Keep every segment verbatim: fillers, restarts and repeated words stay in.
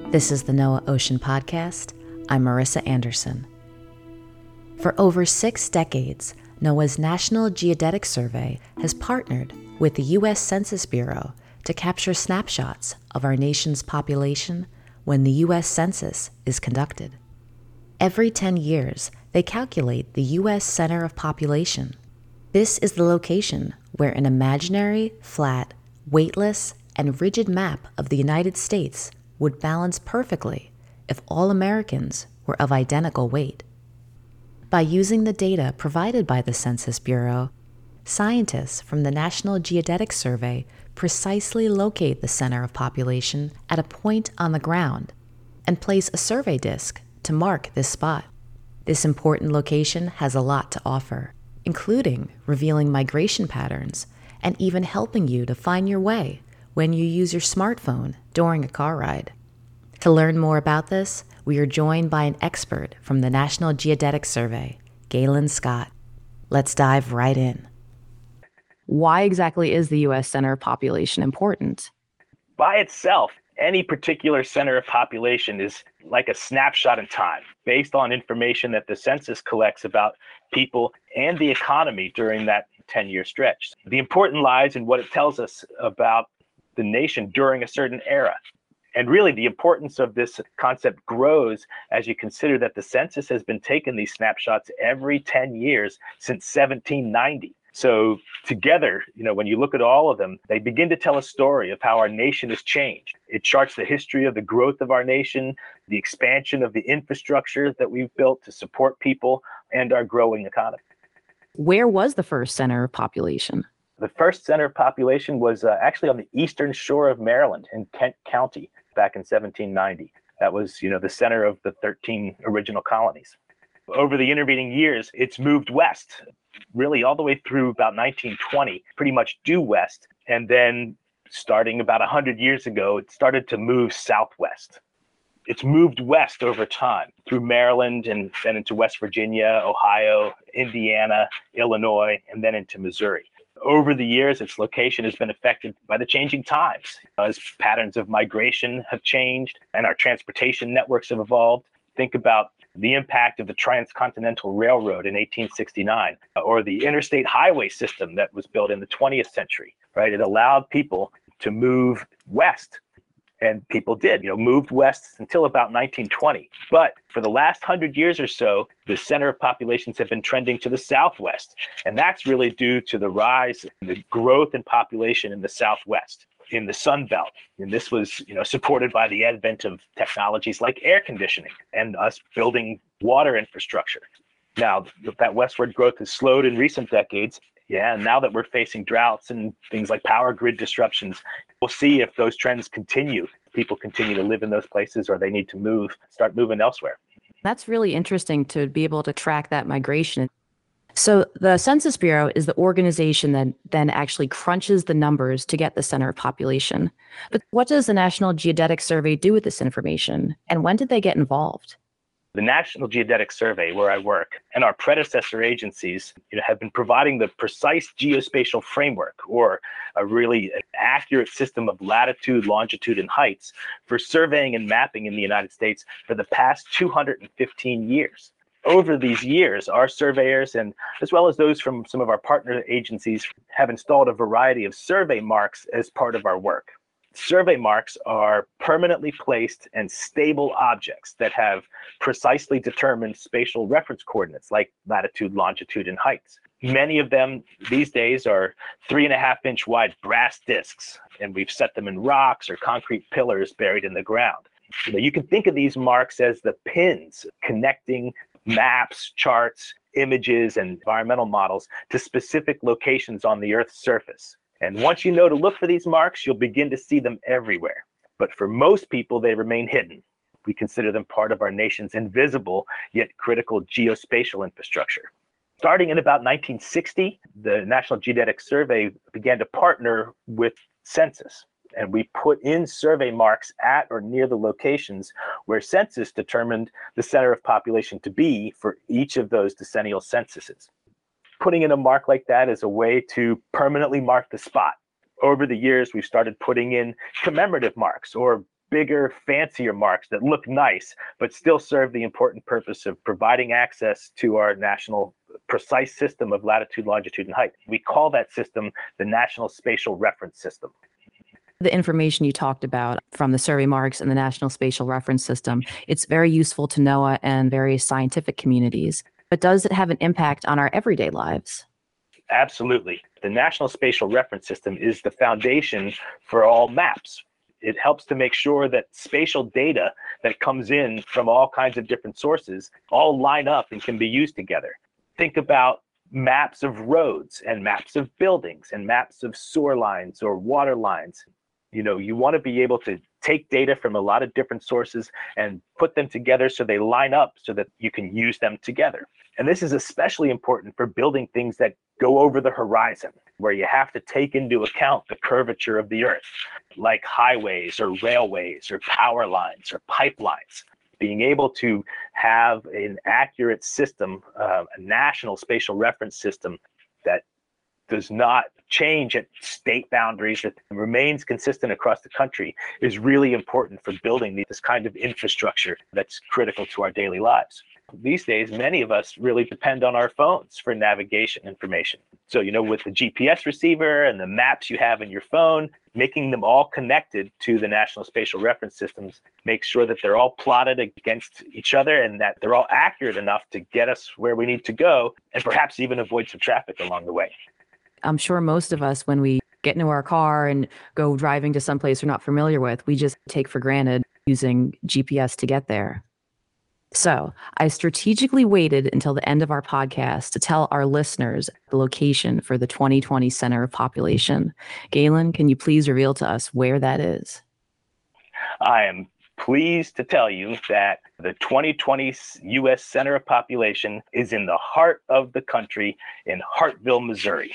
This is the NOAA Ocean Podcast. I'm Marissa Anderson. For over six decades, NOAA's National Geodetic Survey has partnered with the U S Census Bureau to capture snapshots of our nation's population when the U S Census is conducted. Every ten years, they calculate the U S Center of Population. This is the location where an imaginary, flat, weightless, and rigid map of the United States would balance perfectly if all Americans were of identical weight. By using the data provided by the Census Bureau, scientists from the National Geodetic Survey precisely locate the center of population at a point on the ground and place a survey disc to mark this spot. This important location has a lot to offer, including revealing migration patterns and even helping you to find your way when you use your smartphone during a car ride. To learn more about this, we are joined by an expert from the National Geodetic Survey, Galen Scott. Let's dive right in. Why exactly is the U S Center of Population important? By itself, any particular center of population is like a snapshot in time based on information that the census collects about people and the economy during that ten-year stretch. The importance lies in what it tells us about the nation during a certain era. And really, the importance of this concept grows as you consider that the census has been taking these snapshots every ten years since seventeen ninety. So together, you know, when you look at all of them, they begin to tell a story of how our nation has changed. It charts the history of the growth of our nation, the expansion of the infrastructure that we've built to support people, and our growing economy. Where was the first center of population? The first center of population was uh, actually on the eastern shore of Maryland in Kent County back in seventeen ninety. That was, you know, the center of the thirteen original colonies. Over the intervening years, it's moved west, really all the way through about nineteen twenty, pretty much due west. And then starting about one hundred years ago, it started to move southwest. It's moved west over time through Maryland and then into West Virginia, Ohio, Indiana, Illinois, and then into Missouri. Over the years, its location has been affected by the changing times as patterns of migration have changed and our transportation networks have evolved. Think about the impact of the Transcontinental Railroad in eighteen sixty-nine or the interstate highway system that was built in the twentieth century, right? It allowed people to move west. And people did, you know, moved west until about nineteen twenty. But for the last hundred years or so, the center of populations have been trending to the southwest. And that's really due to the rise, the growth in population in the southwest, in the Sun Belt. And this was, you know, supported by the advent of technologies like air conditioning and us building water infrastructure. Now, that westward growth has slowed in recent decades. Yeah, and now that we're facing droughts and things like power grid disruptions, we'll see if those trends continue. People continue to live in those places or they need to move, start moving elsewhere. That's really interesting to be able to track that migration. So the Census Bureau is the organization that then actually crunches the numbers to get the center of population. But what does the National Geodetic Survey do with this information? And when did they get involved? The National Geodetic Survey, where I work, and our predecessor agencies, you know, have been providing the precise geospatial framework, or a really accurate system of latitude, longitude, and heights for surveying and mapping in the United States for the past two hundred fifteen years. Over these years, our surveyors, and as well as those from some of our partner agencies, have installed a variety of survey marks as part of our work. Survey marks are permanently placed and stable objects that have precisely determined spatial reference coordinates like latitude, longitude, and heights. Many of them these days are three and a half inch wide brass discs, and we've set them in rocks or concrete pillars buried in the ground. You know, you can think of these marks as the pins connecting maps, charts, images, and environmental models to specific locations on the Earth's surface. And once you know to look for these marks, you'll begin to see them everywhere. But for most people, they remain hidden. We consider them part of our nation's invisible yet critical geospatial infrastructure. Starting in about nineteen sixty, the National Geodetic Survey began to partner with Census, and we put in survey marks at or near the locations where Census determined the center of population to be for each of those decennial censuses. Putting in a mark like that is a way to permanently mark the spot. Over the years, we've started putting in commemorative marks or bigger, fancier marks that look nice, but still serve the important purpose of providing access to our national precise system of latitude, longitude, and height. We call that system the National Spatial Reference System. The information you talked about from the survey marks and the National Spatial Reference System, it's very useful to NOAA and various scientific communities. But does it have an impact on our everyday lives? Absolutely. The National Spatial Reference System is the foundation for all maps. It helps to make sure that spatial data that comes in from all kinds of different sources all line up and can be used together. Think about maps of roads and maps of buildings and maps of sewer lines or water lines. You know, you want to be able to take data from a lot of different sources and put them together so they line up so that you can use them together. And this is especially important for building things that go over the horizon, where you have to take into account the curvature of the Earth, like highways or railways or power lines or pipelines. Being able to have an accurate system, uh, a national spatial reference system that does not change at state boundaries, that remains consistent across the country, is really important for building this kind of infrastructure that's critical to our daily lives. These days, many of us really depend on our phones for navigation information. So, you know, with the G P S receiver and the maps you have in your phone, making them all connected to the National Spatial Reference Systems makes sure that they're all plotted against each other and that they're all accurate enough to get us where we need to go and perhaps even avoid some traffic along the way. I'm sure most of us, when we get into our car and go driving to someplace we're not familiar with, we just take for granted using G P S to get there. So I strategically waited until the end of our podcast to tell our listeners the location for the twenty twenty Center of Population. Galen, can you please reveal to us where that is? I am pleased to tell you that the twenty twenty U S Center of Population is in the heart of the country in Hartville, Missouri.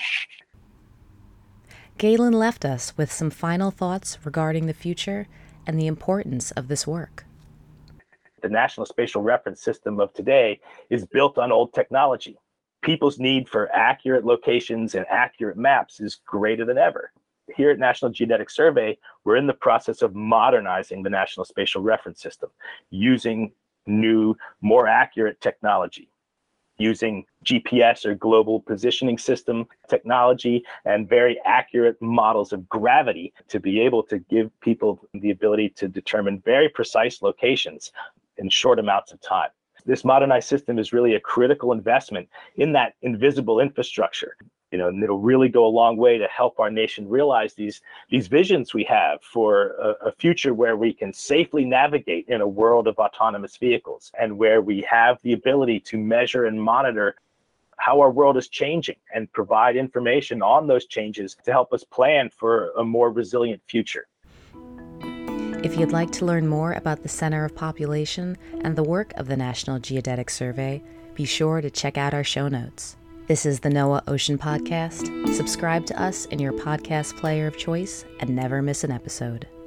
Galen left us with some final thoughts regarding the future and the importance of this work. The National Spatial Reference System of today is built on old technology. People's need for accurate locations and accurate maps is greater than ever. Here at National Geodetic Survey, we're in the process of modernizing the National Spatial Reference System using new, more accurate technology, using G P S or Global Positioning System technology and very accurate models of gravity to be able to give people the ability to determine very precise locations in short amounts of time. This modernized system is really a critical investment in that invisible infrastructure. You know, and it'll really go a long way to help our nation realize these these visions we have for a, a future where we can safely navigate in a world of autonomous vehicles and where we have the ability to measure and monitor how our world is changing and provide information on those changes to help us plan for a more resilient future. If you'd like to learn more about the Center of Population and the work of the National Geodetic Survey, be sure to check out our show notes. This is the NOAA Ocean Podcast. Subscribe to us in your podcast player of choice and never miss an episode.